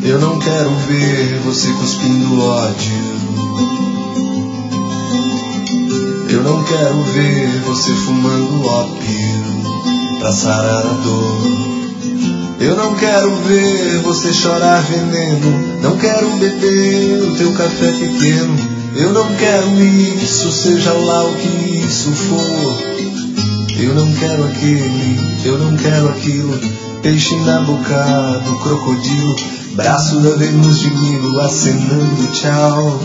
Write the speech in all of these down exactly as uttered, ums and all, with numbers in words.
Eu não quero ver você cuspindo ódio. Eu não quero ver você fumando ópio pra sarar a dor. Eu não quero ver você chorar veneno. Não quero beber o teu café pequeno. Eu não quero isso, seja lá o que isso for. Eu não quero aquele, eu não quero aquilo. Peixe na boca do crocodilo, braço da Vênus de Milo acenando tchau.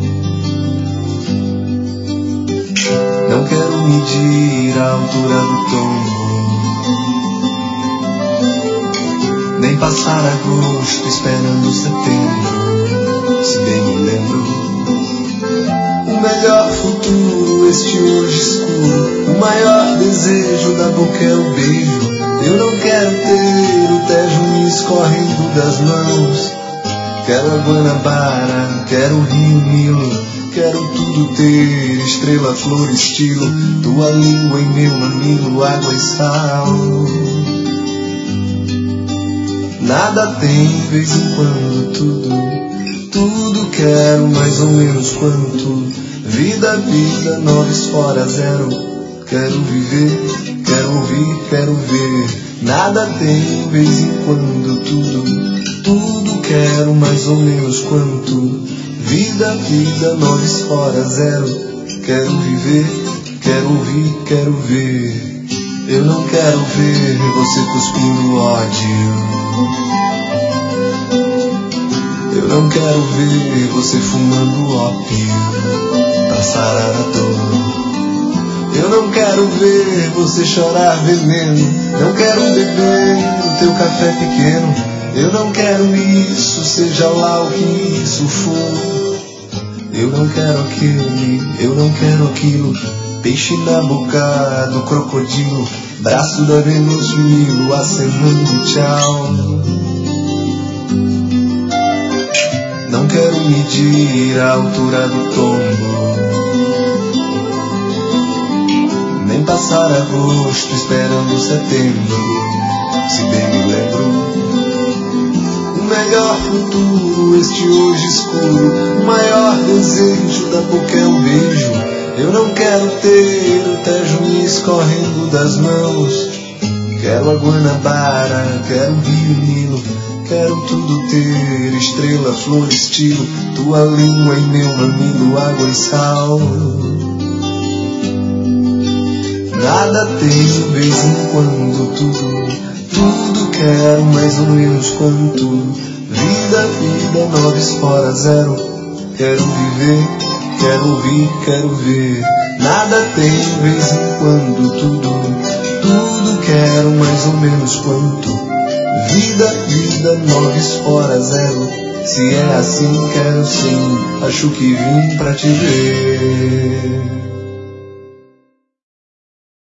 Não quero medir a altura do tombo, nem passar agosto esperando setembro. Se bem me lembro, o melhor futuro, este hoje escuro. O maior desejo da boca é o beijo. Eu não quero ter o Tejo me escorrendo das mãos. Quero a Guanabara, quero o Rio Nilo. Quero tudo ter, estrela, flor, estilo. Tua língua em meu mamilo, água e sal. Nada tem, vez em quando, tudo. Tudo quero, mais ou menos quanto. Vida, vida, noves fora zero. Quero viver, quero ouvir, quero ver. Nada tem, vez em quando, tudo. Tudo quero, mais ou menos quanto. Vida, vida, noves fora zero. Quero viver, quero ouvir, quero ver. Eu não quero ver você cuspindo ódio. Eu não quero ver você fumando ópio pra sarar a dor. Eu não quero ver você chorar veneno. Não quero beber o teu café pequeno. Eu não quero isso, seja lá o que isso for. Eu não quero aquele, eu não quero aquilo. Peixe na boca do crocodilo, braço da Vênus de Milo acenando tchau. Não quero medir a altura do tombo, nem passar agosto esperando setembro. Se bem me lembro, o melhor futuro, este hoje escuro. O maior desejo da boca é o beijo. Eu não quero ter o Tejo me escorrendo das mãos. Quero a Guanabara, quero o Rio Nilo. Quero tudo ter, estrela, flor, estilo. Tua língua em meu mamilo, água e sal. Nada tenho, vez em quando, tudo. Tudo quero, mais ou menos quanto. Vida, vida, noves fora zero. Quero viver, quero ouvir, quero ver. Nada tenho, vez em quando, tudo. Tudo quero, mais ou menos quanto. Vida, vida, noves fora zero. Se é assim, quero sim. Acho que vim pra te ver.